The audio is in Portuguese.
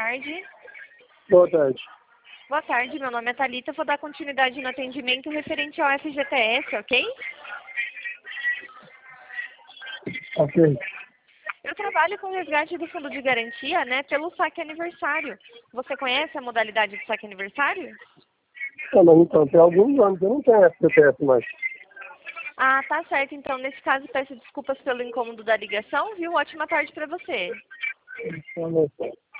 tarde. Boa tarde. Boa tarde, meu nome é Thalita, vou dar continuidade no atendimento referente ao FGTS, ok? Ok. Eu trabalho com resgate do fundo de garantia, né, pelo saque aniversário. Você conhece a modalidade de saque aniversário? Ah, mas então, tem alguns anos que eu não tenho FGTS mais. Ah, tá certo. Então, nesse caso, peço desculpas pelo incômodo da ligação, viu? Ótima tarde para você. Tá bom.